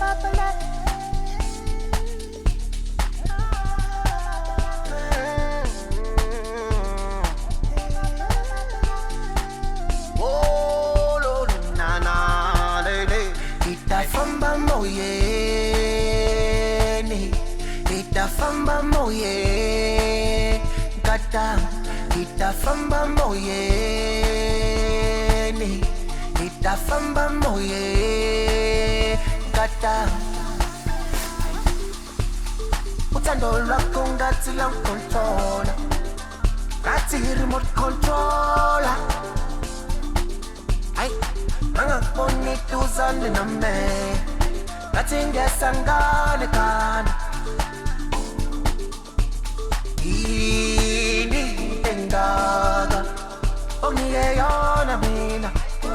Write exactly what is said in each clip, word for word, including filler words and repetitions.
Famba moyeni, ita famba moye, kata, ita famba moyeni, ita famba moye, kata. Utando lwako ngati la controller, ngati remote controller. Ay. Manga poni tuzane na me Natinge sangane kana Ini engaga Onye yona mina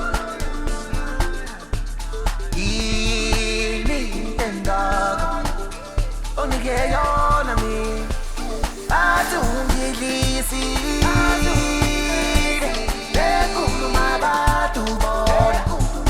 Ini engaga Onye yona mina Atungilisi Ekulu mabatu bona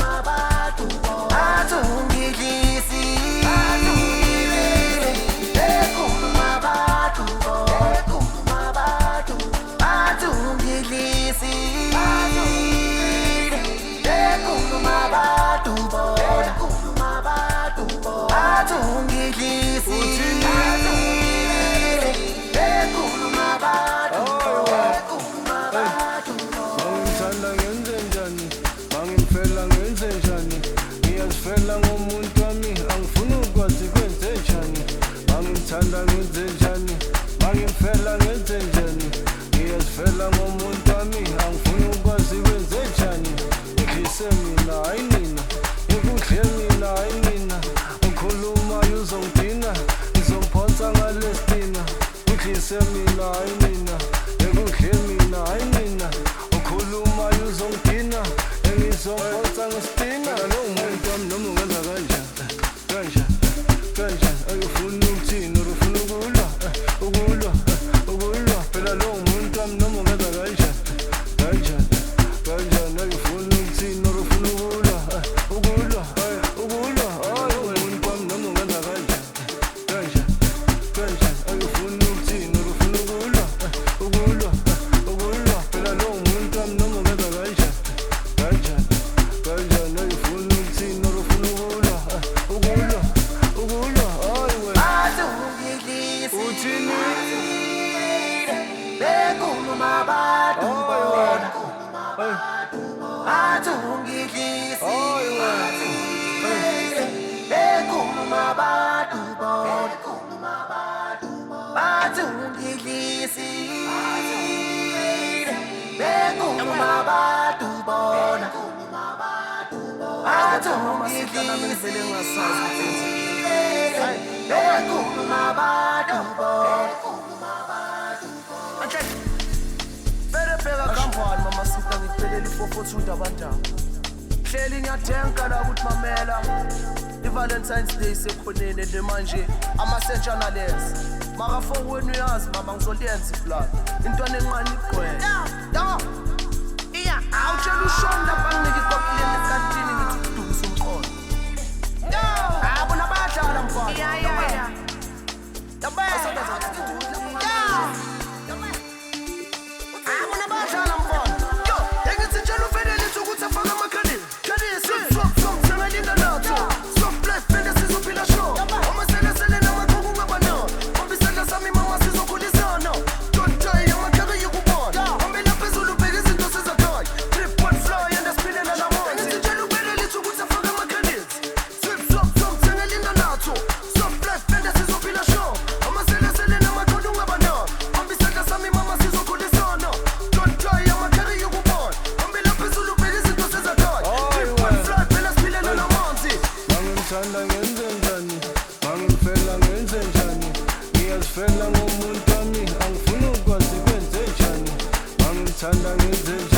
Semina inina, ekudlemina inina, ukhuluma uzongina, engizongiphosa ngesipina. Lo muntu wami noma ungenza kanje, kanje, kanje, ayufuna ukuthini, ufuna ukulwa, ukulwa, ukulwa. Phela lo muntu wami noma ungenza kanje, kanje, kanje, ayufuna ukuthini, ufuna ukulwa, ukulwa, ukulwa. Lo muntu wami noma ungenza kanje, kanje, kanje, ayufuna ukuthini. Hleli ngiyathenka la ukuthi mamela i-Valentine's Day sekhonene nje manje ama-central lezi makafo wenu uyazi mama ngizoliyenza iplani intwana enqane igcwele yabo iya awutshela ushoni lapha nginika ikopuleni ekantini ngithi ukudukisa umqondo yabo nabadlala mfana iya iya iya yabo yabo nabadlala mfana yo engithi njalo uvele lithi ukuthi afaka amakhaleni Ngiyazifela ngomuntu wami angifuni ukwazi kwenze njani, ngangithanda ngenze njani.